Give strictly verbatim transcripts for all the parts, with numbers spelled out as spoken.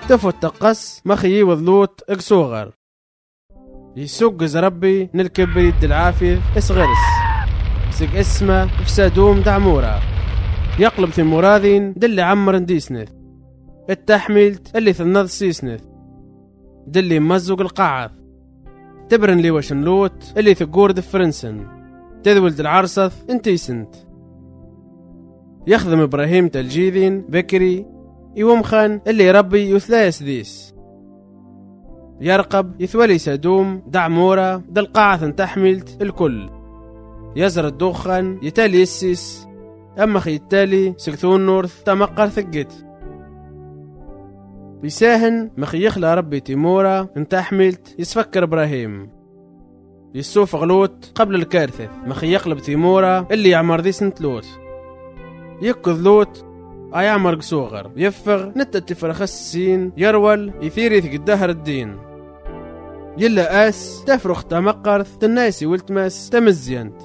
تفوت تقص مخي وذلوت اقصوغر يسوق ربي نلكب يد العافية اسغرس سق اسمه فسادوم دعمورة يقلب في مرادين دل عمر نديسنث التحميلت اللي ثنض سيسنث دلي مزق القاعث تبرن لي وشنلوت اللي ثقور دفرنسن تذولد العرصث انتي سنت يخدم إبراهيم تلجيذين بكري يومخان اللي ربي يثلايس ذيس يرقب يثولي سدوم دعمورة دل قاعث تحملت الكل يزر الدخان يتالي يسيس أما خي يتالي سكثون نورث تمقر ثقت بيساهن مخي يخلى ربي تيمورة انتحملت يسفكر إبراهيم يسوف غلوت قبل الكارثة مخي يقلب تيمورة اللي يعمر ذي سنتلوت يكذ لوت أيعمر قصوغر يفغ نتت فرخسين يرول يثير يثق الدهر الدين يلا آس تفرخ تمقرث تنايسي والتماس تمزينت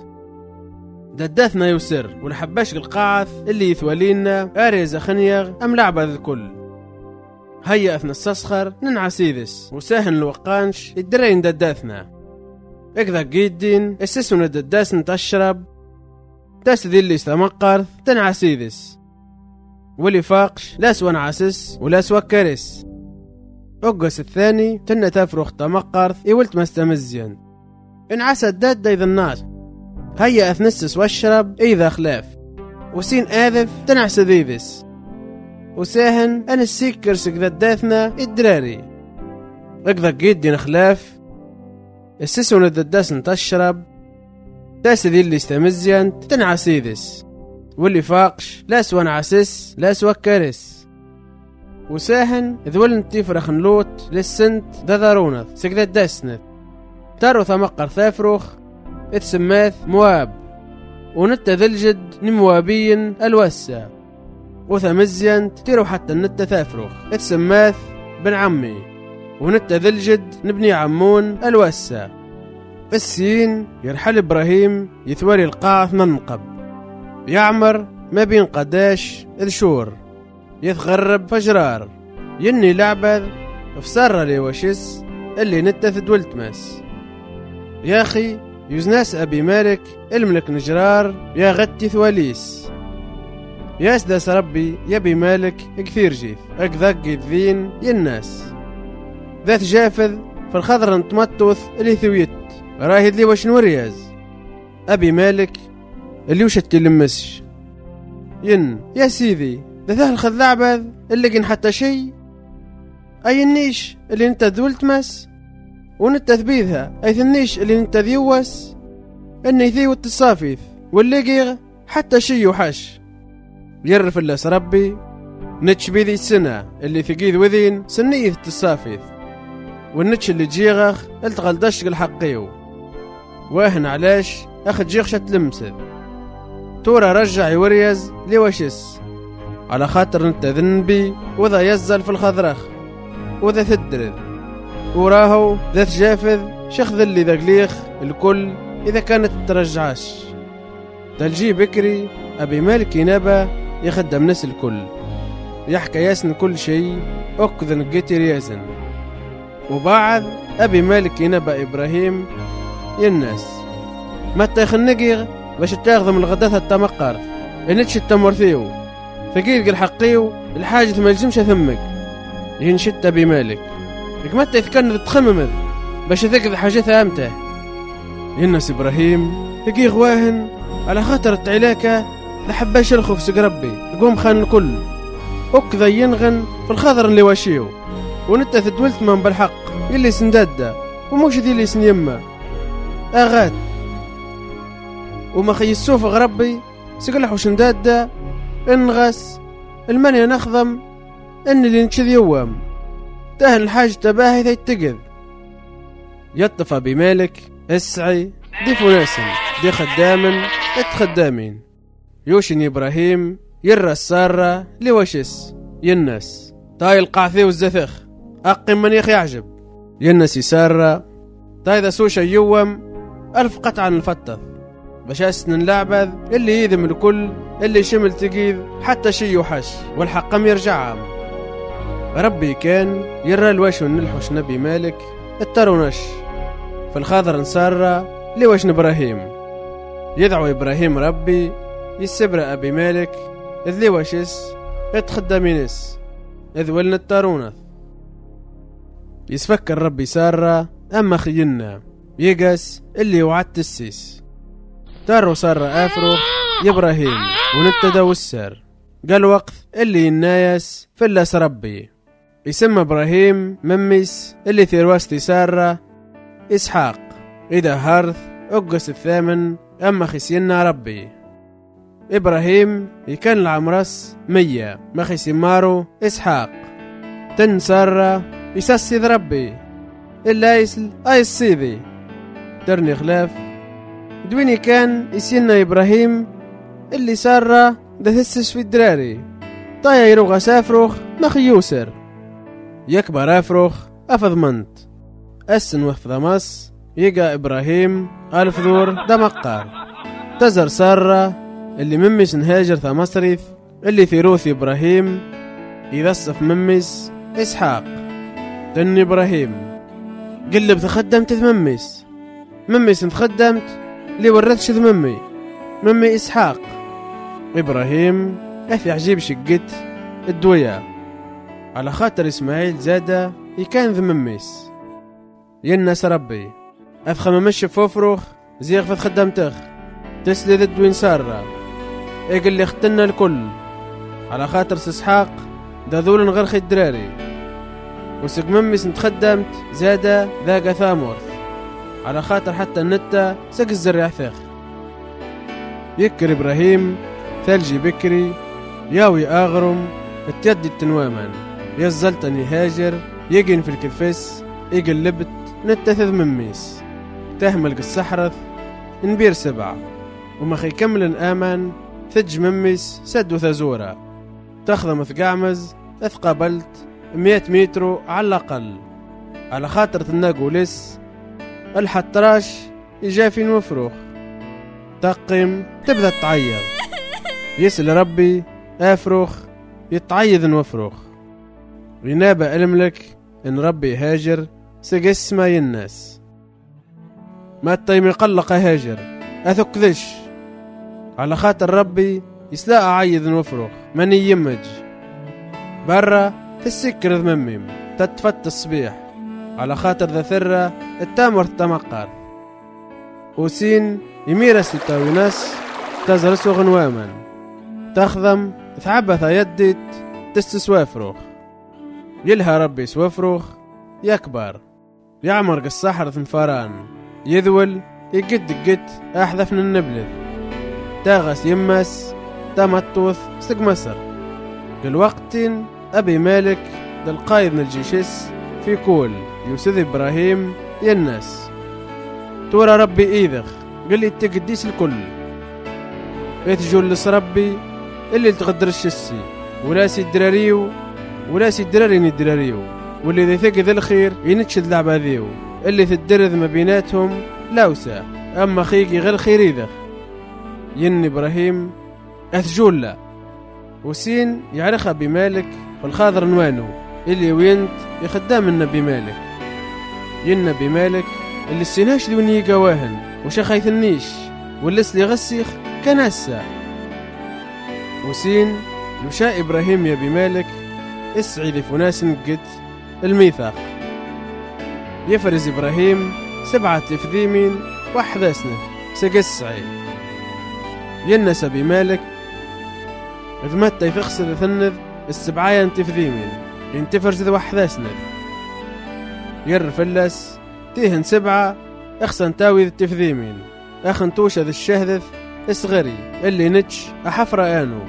دداثنا يسر والحباش القاعث اللي يثولينا آريز خنيغ أم لعبة الكل هيا أثنى السسخر ننعسيذس وساهن الوقانش الدرين دداثنا اكذا قيدين السسون الدداسن تشرب تاس ذي اللي استمقرث تنعسيذس واللي فاقش لا سوى نعسس ولا سوى كرس أقس الثاني تنة تفرخ تمقرث يولت مستمزين انعسى الداد إذا الناس هيا أثنسس واشرب إذا خلاف وسين آذف تنعس ذيذس وساهن أنا السيكر سكذا داثنا الدراري اقذا قيدين خلاف السسون الدداسن تشرب تاس ذي اللي استمزين تنعسيذس واللي فاقش لا سوى نعسس لا سوى كرس وساهن ذولن تفرخ نلوت للسنت دذرونث سكذا داسنث تارو ثمقر ثافرخ اتسماث مواب ونت ذلجد نموابين الوسع وثمزين تيرو حتى النت ثافرخ اتسماث بن عمي ونت ذلجد نبني عمون الوسع السين يرحل إبراهيم يثوري القاعث منقب يعمر ما بين قداش إذ شور يتغرب فجرار يني لعبذ فسر لي وشس اللي نتث دولتمس يا أخي يزناس أبي مالك الملك نجرار يا غتي ثواليس يا سداس ربي يبي مالك كثير جيث أكذاق ذين يناس ذات جافذ في الخضر نتمطوث اللي ثويت راهد لي وش نورياز أبي مالك اللي وشت لمسش ين يا سيدي ذا الخذعبذ اللي كن حتى شي أي النيش اللي انت ذولت مس ونت تثبيثها أي النيش اللي انت ذيوس اني ذي والتصافيث واللي قيغ حتى شي وحش يرف اللاس ربي نتش بيذي السنة اللي ثقيذ وذين سنيث التصافيث والنتش اللي جيغخ التغل دشق الحقيو واهن علاش اخد جيغشة تلمسذ تورا رجع يوريز لوشس على خاطر انت ذنبي وذا يزل في الخضرخ وذا ثدرذ وراهو ذات جافذ شخذ اللي ذا قليخ الكل اذا كانت ترجعش تلجي بكري ابي مالك ينبى يخدم ناس الكل يحكى ياسن كل شيء اكذن قتر ياسن وبعد ابي مالك ينبى ابراهيم يناس متى يخنقيغ باش تاخذ من الغداثة التمقر انتش التمرثيو ثقيل الحقيو الحاجة ما يلزمش ثمك ينشت ابي مالك لك متى يتكن تخممذ باش ثقذ حاجتها امته يناس ابراهيم ثقيغ واهن على خاطر التعلاكة لحباش الخوف سق ربي تقوم خان الكل وكذا ينغن في الخضر اللي واشيو ونت ثدولت من بالحق يلي سندادة وموش ذي اللي سنيمة اغاد وما خي السوف غربي سقلح وشندادة انغس المنيا نخضم ان اللي نشذ يوام تاهن الحاج تباهي ذا يتقذ يطفى بمالك اسعي دي فناسن دي خدامن اتخدامين يوشن إبراهيم يرى السارة لوشس ينس تاي القعثي والزثخ أقم من يخ يعجب ينس يسارة تاي ذا سوشا يوم ألف قطعا الفتث باش أسن اللعبذ اللي يذم الكل اللي شمل تقيذ حتى شي يوحش والحقم يرجع ربي كان يرى الواش ونلحوش نبي مالك الترونش فالخاضر نصار لوشن إبراهيم يدعو إبراهيم ربي يسبر أبي مالك إذ لوشس اتخدمينس إذ ولن التارونث يسفكر ربي سارة أما خينا يقس اللي وعدت السيس تارو سارة أفرخ يبراهيم ونتدى والسر قال وقت اللي ينايس فلاس ربي يسمى إبراهيم مميس اللي ثيرواستي سارة إسحاق إذا هارث أقس الثامن أما خسينا ربي إبراهيم يكن العمرس مية ما خسيمارو إسحاق تن سارة يسسيذ ربي إلا يسل أي السيذي ترني خلاف دويني كان يسينا إبراهيم اللي سارة ده تسس في الدراري طايا يروغ سافروخ مخي يوسر يكبر أفروخ أفض منت أسن وفض مص يقى إبراهيم ألف ذور دمقار تزر سارة اللي ممس نهاجر ثمصريث اللي ثيروث إبراهيم يذصف ممس إسحاق تن إبراهيم قلب تخدمت ممس ممس تخدمت لي وردش ممي ممي إسحاق إبراهيم أثي عجيب شقت الدوية على خاطر إسماعيل زادة يكان ذ مميس ينس ربي أفخم مشي فوفروخ زيغ فت خدمتخ تسلي ذد وين سارة إيقل اللي اختنا الكل على خاطر إسحاق دا ذول غرخي الدراري وسق مميس نتخدمت زادة ذاق ثامورث على خاطر حتى النتة سق الزرع ثخ يكر إبراهيم ثلجي بكري ياوي آغرم اتيدي التنوامان يزلتني هاجر يجن في الكفس يقلبت نتثذ مميس تهمل السحرث نبير سبعة وما خي كمل آمان ثج مميس سد وثزورة تخضم ثقعمز اثقابلت مية مترو على الأقل على خاطر تناقو لس الحطراش يجافين وفروخ تقم تبدأ تعيض يسأل ربي أفروخ يتعيذ وفروخ وينابأ الملك إن ربي هاجر سقس ما يناس ما التيم يقلق هاجر أثق ذش على خاطر ربي يسلاء عيذ وفروخ من يمج برا تسكر ذمميم تتفت الصبيح على خاطر ذا ثرة التامر التمقر وسين يميرس التاويناس تزرسو غنواما تخضم ثعبث يدت تستسوافروخ يلها ربي سوافروخ يكبر يعمر السحر ثنفاران يذول يقد قد أحذف من النبلذ تاغس يمس تمطوث سق مصر بالوقت أبي مالك ذا القايد من الجيشس في كول يوسف إبراهيم ينس تورا ربي إيذخ قل لي تقديس الكل يتجلس ربي اللي تغدر الشسي ولاسي الدراريو ولاسي الدرارين الدراريو واللي ذي ثق ذي الخير ينتشد لعبة ذيو اللي تدرذ ما بيناتهم لاوسا أما خيقي غير خير إيذخ ين إبراهيم أثجول وسين يعرخها بمالك والخاضر نوانو اللي وينت يخدام النبي مالك ين بمالك اللي السيناش ذوني قواهن وشخيث النيش واللي سلي غسيخ كناسا وسين يشاء إبراهيم يا بمالك اسعي لفناس قد الميثاق يفرز إبراهيم سبعة لفذيمين واحدة سنة سقسعي ينس بمالك إذ متى يفخسر ثنذ السبعايا انتفذيمين ينتفرز ذو واحدة سنة يرفلس تيهن سبعة اخسن تاوي ذو التفذيمين اخن توشى ذو الشهذث اسغري اللي نتش أحفر آنو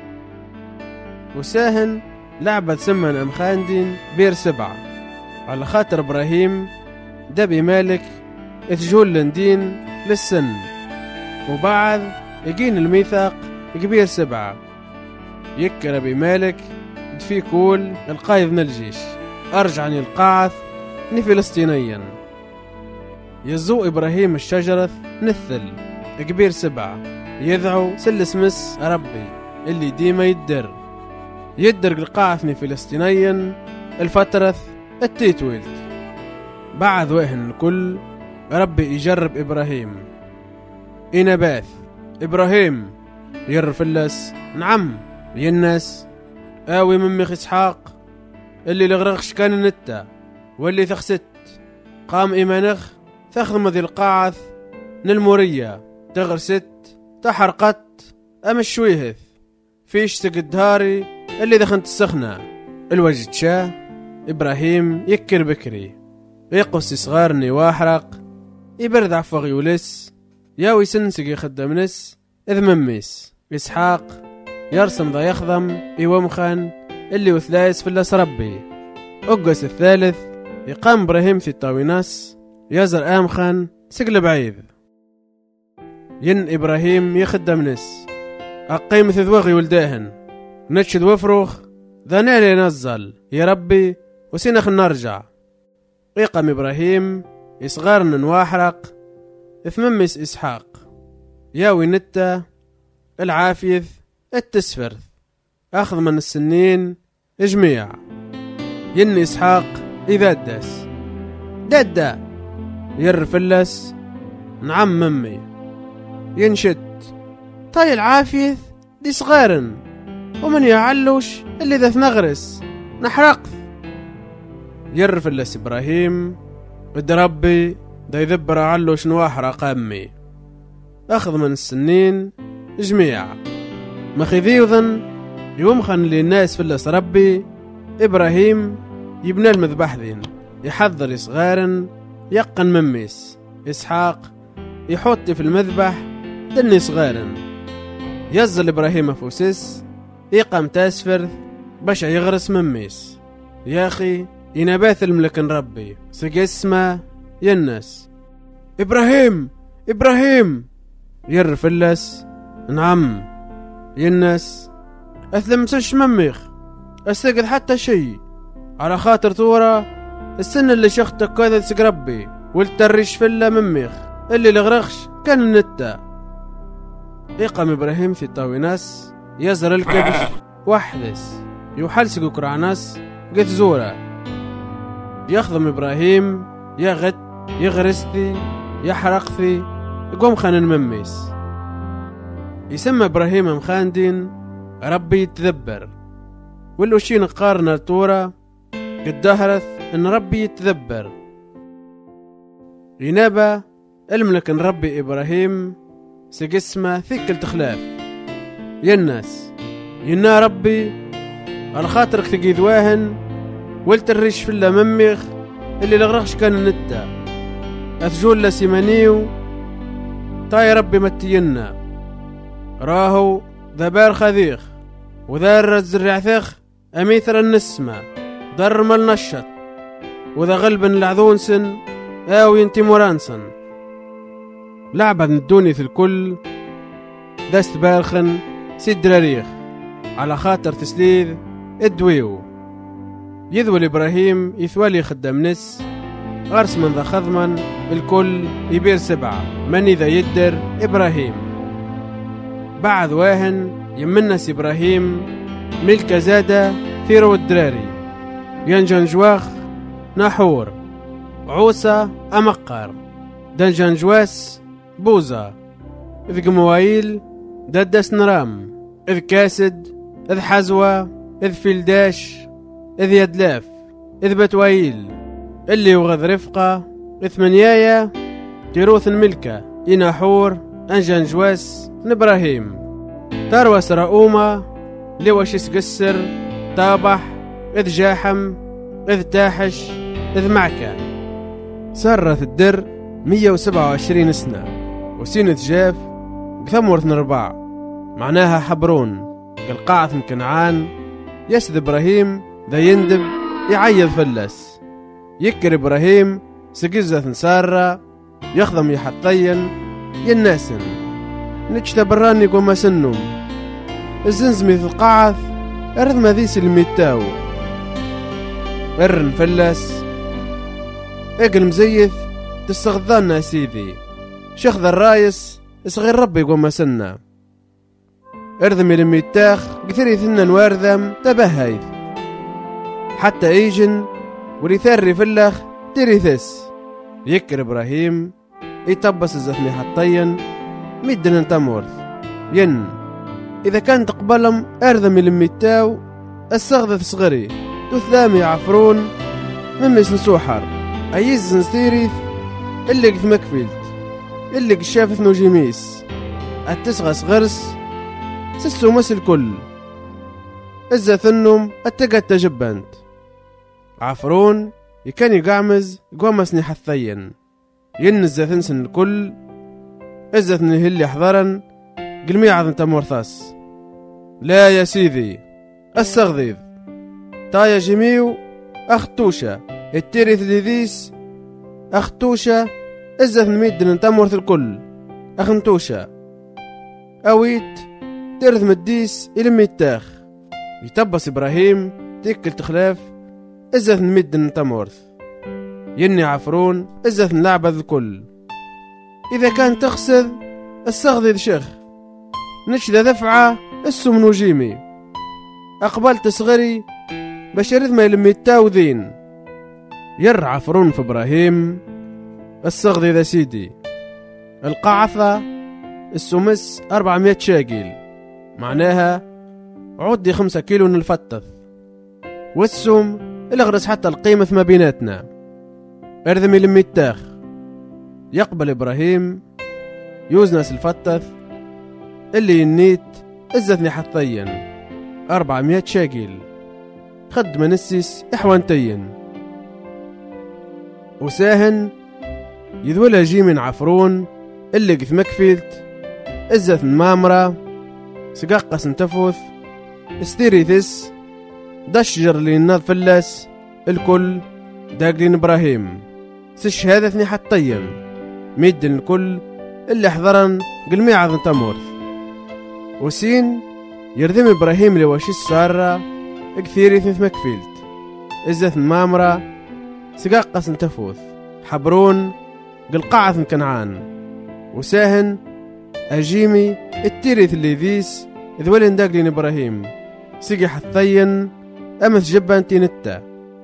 وساهن لعبة سمن أم خاندين بير سبعة على خاطر إبراهيم دبي مالك اثجول لندين للسن وبعد يجين الميثاق كبير سبعة يكر بمالك دفي كول القايد من الجيش أرجعني القاعث ني فلسطينيا يزو إبراهيم الشجرة نثل كبير سبعة يدعو سلس مس ربي اللي ديما يدر يدر القاعث ني فلسطينيا الفترث التيتويلت. بعد وهن الكل ربي يجرب إبراهيم. إنباث إبراهيم يرفلس نعم ينس آوي مميخ إسحاق اللي لغرغش كان النتا واللي ثخست قام إيمانخ تخدم ذي القاعث نلمورية تغرست تحرقت أم الشويهث فيش تقدهاري اللي دخنت السخنة الوجد شاه إبراهيم يكر بكري يقص صغارني واحرق يبرد عفو يولس ياوي سنسق يخدم نس إذ مميس إسحاق يرسم ذا يخضم إيومخان اللي وثلاث فلس ربي أقس الثالث يقام إبراهيم في الطاويناس يزر آمخان سقل بعيد ين إبراهيم يخدم نس أقيم ثذوغي ولداهن نتشد وفروخ ذا نالي نزل يا ربي وسينخ نرجع يقام إبراهيم يصغرن واحرق ثممس إسحاق ياوي نتا العافيث التسفرث أخذ من السنين إجميع ين إسحاق إذا داس دادا يرفلس نعم ممي ينشد طاي العافيث دي صغارن ومن يعلوش اللي ذا ثنغرس نحرقث يرفلس إبراهيم بد ربي دا يذبر علوش نواحرق أمي أخذ من السنين جميع مخذي وذن يومخن للناس فلس ربي إبراهيم يبنى المذبح ذين يحضر صغارن يقن مميس إسحاق يحط في المذبح دني صغارن يزل إبراهيم فوسس يقام تاسفرث باش يغرس مميس يا أخي ينباث الملكن ربي سق اسمه ينس إبراهيم إبراهيم يرفلس نعم ينس أثلمسش مميخ أستقد حتى شي على خاطر تورا السن اللي شختك كذا تسق ربي والتريش فلا مميخ اللي لغرغش كان النتا يقام إبراهيم في طاويناس يزر الكبش وحدث يحلسق كرعناس قد زورة يخضم إبراهيم يغت يغرستي يحرقثي يقوم خان مميس يسمى إبراهيم مخاندين ربي يتذبر والوشين قارنا التورة قد دهرث ان ربي يتذبر ينابا الملك ربي إبراهيم سقسمه ثقل تخلاف يناس ينا ربي على خاطرك تقيد واهن والتريش في الله مميخ اللي لغرغش كان النتا أثجول لسيمانيو طاي ربي متينا راهو ذبار خذيخ وذار الزرعثيخ أميثر النسمة در مال نشط وذا غلبا العذون سن أو ينتي مرانسن لعبة ندوني في الكل دست بارخن سيد راريخ على خاطر تسليذ الدويو يذول إبراهيم يثوالي خدام نس غرس من ذا خضما الكل يبير سبعة من إذا يدر إبراهيم بعد واهن يمنس إبراهيم ملك زادة ثيرو الدراري ينجن جواخ نحور عوسى أمقر دنجن جواس بوزة إذ قموايل ددس نرام إذ كاسد إذ حزوة إذ فيلداش إذ يدلاف إذ بتوايل اللي وغذ رفقة إذ ثمانيايا تيروث الملكة إناحور أنجن جواس نبراهيم تروس رؤومة لوشيس قسر طابح إذ جاحم إذ تاحش إذ معكة سرت الدر مية وسبعة وعشرين سنة وسينة جاف بثمورة نربع معناها حبرون كالقاعة من كنعان يسد إبراهيم ذا يندب يعيض فلس يكر إبراهيم سقزة سارة يخضم يحطين يناسن نجت براني قوما سنم الزنزمي في القاعث أرد مذيس الميتاو ارن فلس اقل مزيث تستغذانا سيدي شخذ الرايس صغير ربي قوما سنة اردمي الميتاخ قثري ثنن واردم تبهيث حتى ايجن وريثاري فلخ تريثس. يكر إبراهيم يطبس الزثمي حطين ميدن انتمورث ين إذا كان تقبلهم أرذم الميتاو السغذ صغري تثلامي عفرون ممس نسوحر أيز نستيريث اللي قث مكفلت اللي قشافث نوجيميس التسغى صغرس سسو مس الكل إذا ثنم التقى تجبنت عفرون يكان يقعمز يقومسني حثين ين الزثنسن الكل إذا ثني هلي حضرا قلمي عظم تمورثاس. لا يا سيدي السغذيذ تايا جميو أختوشة التيريث لذيس أختوشة إذا ميدن تمورث الكل أخنتوشة أويت ترث مديس إلى ميتاخ. يتبس إبراهيم تيكل تخلاف إذا ميدن تمورث يني عفرون إذا نلعب الكل. إذا كان تقصد السغذيذ شيخ نشذ دفعة السم نجيمي أقبلت صغري بشرث ما يلميتاو ذين يرعى عفرون في إبراهيم السغذي ذا سيدي القعثة السمس أربعمية شاقيل معناها عودي خمسة كيلو نلفتث والسم الأغرس حتى القيمة ما بيناتنا أرذم يلميتاخ. يقبل إبراهيم يوزنس الفتث اللي ينيت إزثني حطين أربعمية شاقيل خد منسيس إحوانتين وساهن يذولها جي من عفرون اللي قث مكفيلت إزثن مامرة سقاقس انتفوث استيريثس دشجر اللي يناض فلاس الكل داقلين إبراهيم سش هذا حطين ميدن الكل اللي حضرن قلمي عظن تمورث وسين يردم إبراهيم لواشي السارة كثير ثث مكفيلت إزث مامرة سقاقس انتفوث حبرون قلقاعث كنعان وساهن أجيمي التيريث اللي ذيس ذولين داقلين إبراهيم سقي حثين أمث جبان تينتا.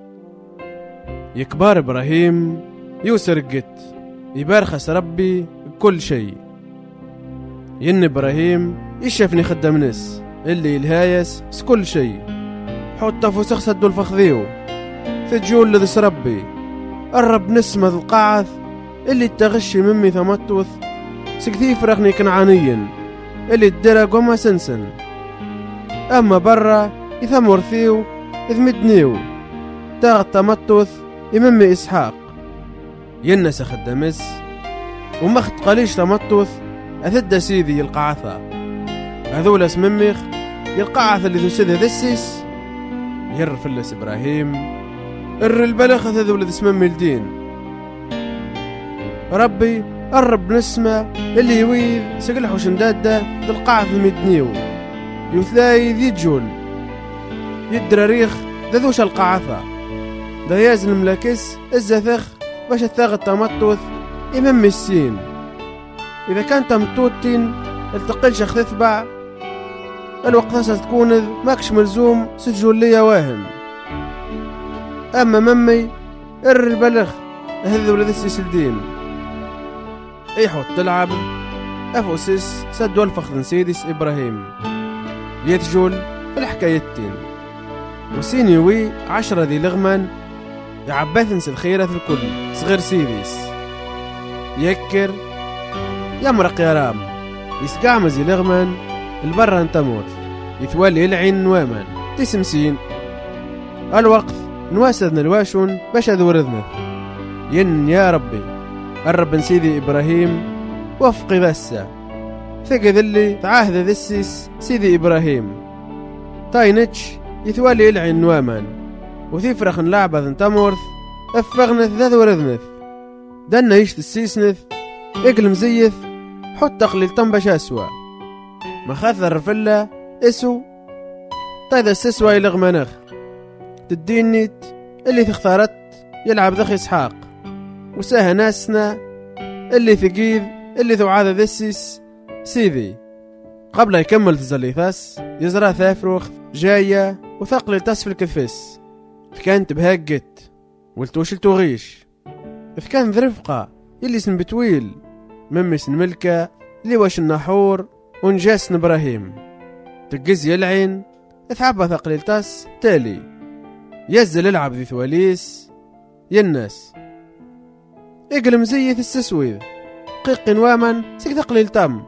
يكبار إبراهيم يوسر قت يبارخس ربي كل شيء ين إبراهيم يشافني خدام نس اللي الهايس كل شيء حتى فسخ سدو الفخذيو ثجول لذس ربي الرب نسمة القاعث اللي تغشي ممي ثمتوث سكثي فرخني كنعانيا اللي الدرق وما سنسن أما برا يثمر ثيو إذ مدنيو تاغت تمتوث يممي إسحاق ينس خدامس ومخت قليش تمتوث أثد سيدي القعثة هذول اسمميخ يلقعث اللي تسد ذسيس يرفلس إبراهيم الر البلخ هذول اسممي الدين ربي الرب نسمة اللي يويذ سقلحو شندادة دالقعث المدنيو يثلاي ذي جول يدرى ريخ ذذوش القعثة ذا يازن الملاكس الزثخ باش الثاغ التمطوث إمام السين. إذا كان تمتوتين التقل شخ تثبع الوقت ستكون ماكش ملزوم سجول ليا واهن. أما ممي إر البلغ هذا ولد السيسلدين إيحوت تلعب أفوسيس سدوا الفخذ سيدس إبراهيم يتجول في الحكايتين وسين يوي عشرة ذي لغمان يعبثنس الخيرة في الكل صغير سيديس يكر يمرق يا رام يسقعمز لغمان البرة انتموت يثوالي يلعين نوامان تسمسين الوقت نواسذنا الواشون باش أذورذنا ين يا ربي الرب سيدي إبراهيم وفق ذسة ثقة ذلي تعاهد ذسيس سيدي إبراهيم تاينتش يثوالي يلعين نوامان وثيفرخ نلعب ذن تمورث افغنث ذا ورذنث دنا يشت السيسنث اقلم زيث حط قليل طنبش أسوى مخاث الرفلة اسو طيدا السسوى يلغ منخ تدينيت اللي تختارت يلعب ذخ إسحاق وساها ناسنا اللي ثقيذ اللي ثوعاذ ذسيس سيدي قبل يكمل تزليثاس يزرع ثافروخ جاية وثقل تسفل كفس كانت بهاجت ولتوش التوغيش كان ذرفقة اللي سن بتويل ممي سن ملكة اللي واش النحور ونجاس إبراهيم تقز يلعين ثعبة ثقليل تاس تالي يزل العب ذي ثواليس يناس اقل مزيث السسويذ قيق نواما سيك ثقليل تام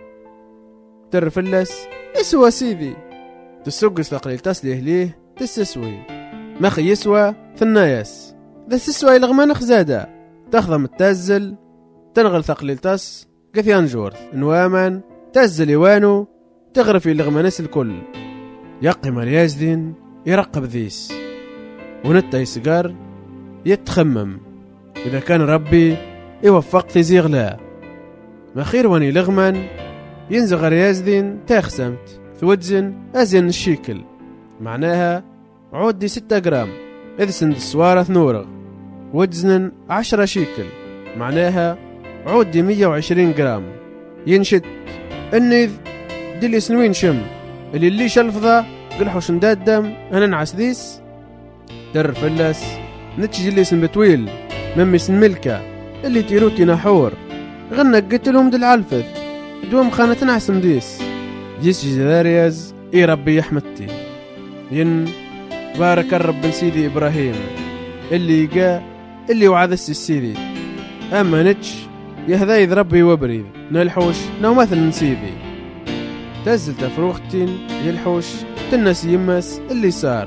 ترفلس اسوا سيدي تسوقس ثقليل تاس ليه ليه تسسوي مخي يسوى ثناياس ذا السسوى يلغمان خزادة تخضم التازل تنغل ثقليل تاس قثيان جورث نواما تازل يوانو تغرف يلغمانس الكل يقي مريازدين يرقب ذيس ونتا يسقار يتخمم إذا كان ربي يوفق في زيغلا ما خير واني لغمان ينزغ ريازدين تاخسمت ثوجن أزين الشيكل معناها عودي ستة جرام إذ سند السوارة ثنورغ وجزن عشرة شيكل معناها عودي مية وعشرين جرام ينشد النذ دي سنوين شم اللي اللي شلفضة قلحوش نداد دم أنا نعس ذيس در فلس نتشي اللي سن بتويل ممي سن ملكة اللي تيروتي نحور غنى قتلهم دل العلفث دوم خانة نعسم ديس جيس جزاريز اي ربي يحمدتي ين بارك الرب سيدي إبراهيم اللي جاء اللي وعد السيدي أما نتش يهذايذ ربي وبريد نلحوش نو مثل نسيدي تزل تفروختين يلحوش تنس يمس اللي صار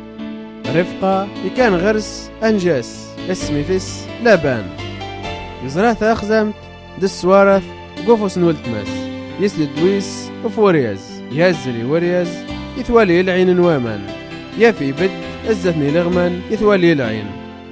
رفقة يكان غرس أنجاس اسمي فيس لابان يزراث أخزمت دس وارث قفوس نولتمس يسلد دويس وفورياز يهزلي ورياز يثوالي العين نوامان يافي بد ازثني لغمان يثوالي العين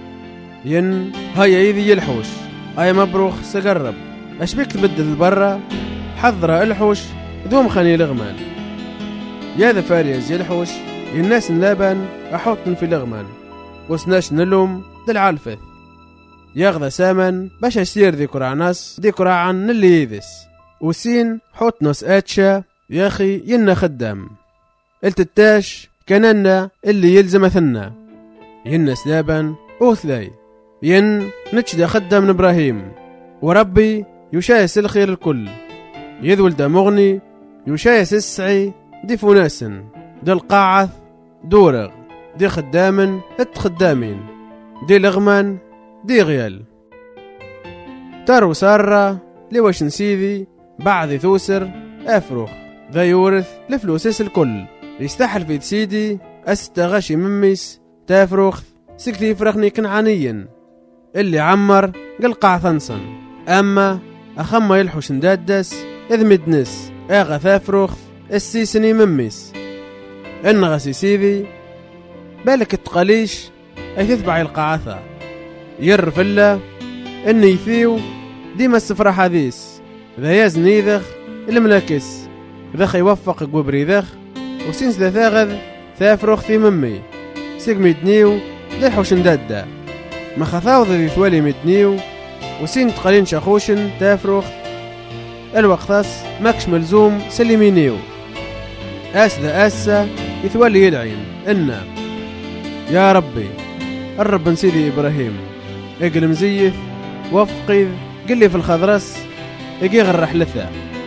ين هيا يذي يلحوش اي مبروخ سقرب اشبيك تبدل برا حضر الحوش دوم خاني لغمان يا ذا فاريز يلحوش الناس نلابن احطن في لغمان وسناش نلوم دالعالفث ياغذا سامن باش يسير ذي كرعناس دي كرعن اللي يذس وسين حط ناس اتشا يا اخي ينا خدام التتاش كاننا اللي يلزم ثنا ينا سلابن اوثلاي ين نتشدا خدام ابراهيم وربي يشايس الخير الكل يذول دا مغني يشايس السعي دي فناسن دي القاعث دورغ دي خدامن ات خدامين دي لغمان دي غيال تارو سارة لوش نسيذي بعض ثوسر افروخ ذا يورث لفلوسيس الكل يستحل في تسيدي استغاشي مميس تافروخ سكتي يفرخني كنعانيا اللي عمر قلقع ثنصن اما اخما يلحوش ندادس اذ مدنس اغا ثافروخ السيسني مميس انغسي سيدي بالك التقاليش اي تتبع القعاثة يرفلا اني يثيو ديما السفرة حديث ذا يزني ذخ الملاكس ذخ يوفق قبري ذخ وسينس ذا ثاغذ ثافروخ في ممي سيق ميدنيو ليحوش ندادا ما خثاوض ذي ثوالي ميدنيو وسين تقالين شاخوشن تافروخ الوقتاس ماكش ملزوم سلمينيو آس ذا آسا يثوالي يلعين إنا يا ربي الرب نسيدي إبراهيم اقل مزيف وفقذ قلي في الخضرس اقي غرح لثا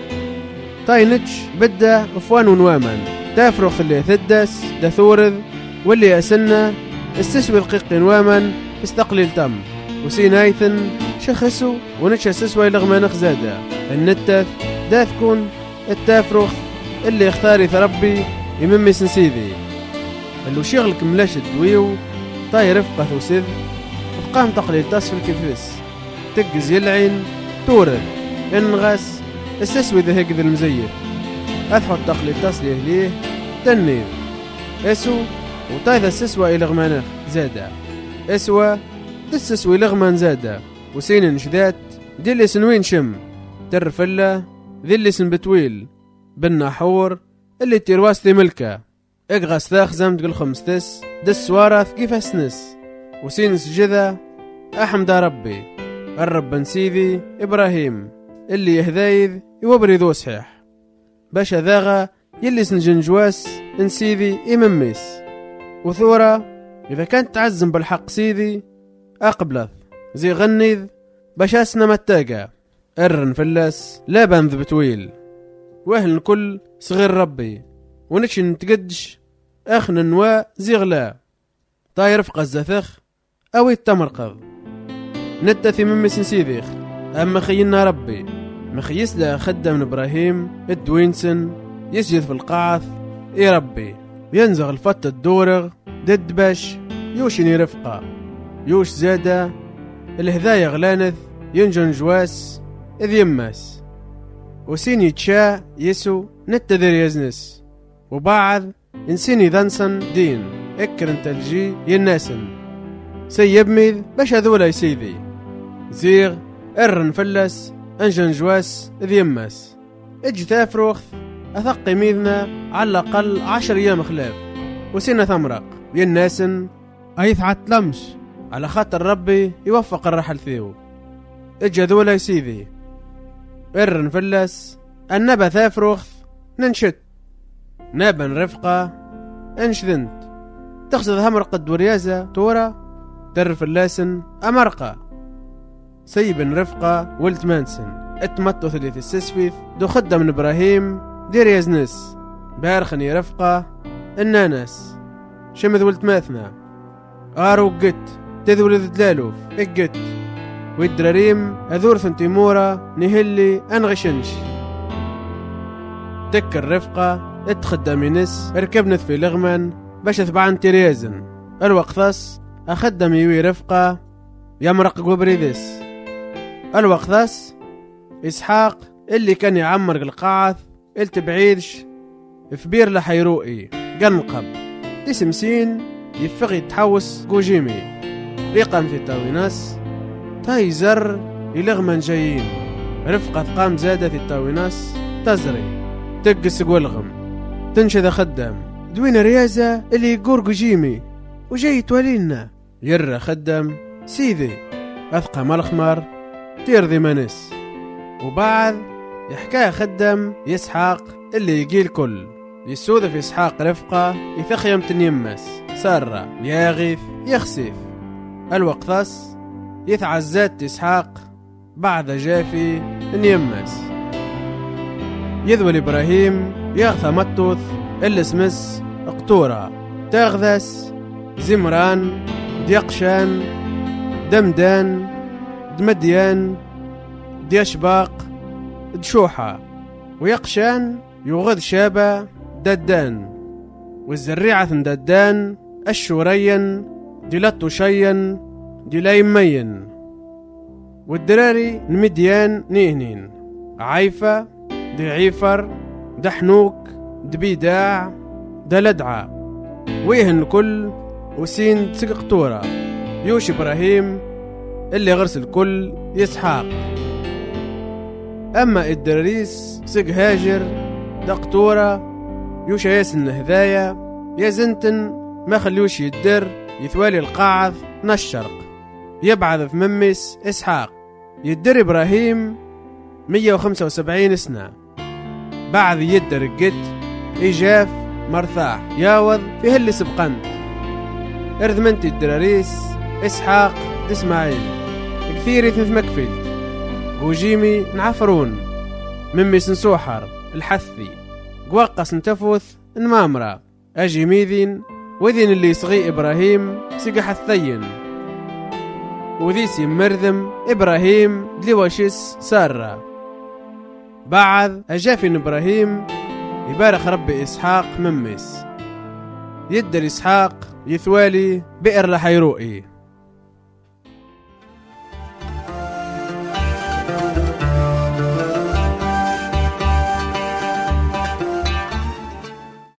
تاينتش بدا افوان ونوامان تافرخ اللي ثدس دا ثورذ واللي اسنا استسوي القيق نوامان استقليل تم وسين ايثن شخصو ونتش استسوي لغمان خزادا النتث داثكون التافرخ اللي اختاري ثربي يممي سنسيذي اللو شغلك ملاش الدويو طاي رفقة ثوسذ وقام تقليل تاس في الكفرس تقز يلعين تورد انغس استسوي ذا هيك ذا المزيف اثحط تقليل تاس ليه ليه تنيذ اسو وطاي ذا السسوى لغمانخ زادا اسوى تسسوي لغمان زادا وسين نشذات دي اللي سنوين شم ترفلا ذي اللي سنبتويل بالنحور اللي تيرواس ذي ملكة اقغس ذا خزام تقول خمستس دس وارث كيف اسنس وسين سجذا احمد ربي الرب نسيذي إبراهيم اللي يهذايذ يوبري ذو صحيح باشا ذاغا يلي سنجنجواس نسيذي إمميس وثورة إذا كانت تعزم بالحق سيدي أقبلث زي غنيذ بشاسنا متاقة أرن فلس لا بنذ بتويل وأهل الكل صغير ربي ونكش نتقدش أخن نواء زي غلا طاير في قزثخ أو يتمرقض نتثي من مسن سيديخ أما خينا ربي مخيس له خدم إبراهيم الدوينسن يسجد في القاعث إي ربي ينزغ الفت الدورغ دد باش يوشني رفقة يوش زادة الهدايا غلانث ينجن جواس إذ يماس وسيني تشاء يسو نتذر يزنس وبعض انسيني ذنسن دين اكر انت الجي يناسن سيبميذ باش هذولا يسيدي زيغ ارن فلس انجن جواس إذ يماس اجي تافروخ اثقي ميذنا على الأقل عشر ايام خلاف وسينا ثمرق يناسن ايثعت لمش على خاطر ربي يوفق الرحل ثيو اجي هذولا يسيدي ارن فلس النبا ثافروخ ننشت نابن رفقة انشذنت تخزد همرق الدوريازة تورا درف اللاسن أمرقة سيبن رفقة ولت مانسن اتمتو ثلث السسفيث دو خدم من إبراهيم دير يزنس بارخني رفقة النانس شمذ ولت ماثنا آرو قت تذولذ دلالوف اقت والدراريم أذور ثنتيمورا نهلي أنغشنش تك الرفقة اتخدم نس اركبنث في لغمن باش اثبعن تريازن الوقثس اخدم يوي رفقة يمرق قبريدس الوقثس اسحاق اللي كان يعمر القاعث قلت بعيدش في بير لحيروئي قنقب تسمسين يفغي يتحوس قوجيمي ريقم في التاويناس تايزر يلغمن جايين رفقة قام زادة في التاويناس تزري تقس قولغم تنشذ خدام دوين ريازة اللي يقور قجيمي وجاي توالينا يرى خدام سيدي أثقى مالخمار تيرذي منس وبعد يحكى خدام يسحاق اللي يجي الكل يسود في إسحاق رفقة يثخيم تنيمس سارة ياغيث يخسيف الوقثس يتعزات إسحاق بعد جافي نيمس يذول إبراهيم يغثى متوث اللي اسمس اقتورة تاغذس زمران ديقشان دمدان دمديان ديشباق دشوحة ويقشان يغذ شابة ددان والزريعة ددان الشورين ديلاتو شين ديلايمين والدراري نمديان نيهنين عيفة دي عيفر دحنوك دبيداع دلدعة ويهن كل وسين تسق قطورة يوش إبراهيم اللي غرس الكل يسحاق أما الدراريس سق هاجر دقطورة يوش ياسن هذايا يزنتن ما خليوش يدر يثوالي القاعذ نشرق يبعث في ممس إسحاق يدر إبراهيم مية وخمسة وسبعين سنة بعد يدر الجد إيجاف مرثاح ياوض في هاللي سبقنت إرذمنت الدراريس إسحاق إسماعيل كثير يثنث مكفلت وجيمي نعفرون ممي سنسوحر الحثي قوقس نتفوث نمامرة أجي ميذين وذين اللي يصغي إبراهيم سقح الثين وذيس يمرذم إبراهيم دلوشيس سارة بعد أجافين إبراهيم يبارك ربي إسحاق ممس يدر إسحاق يثوالي بئر لحيروئي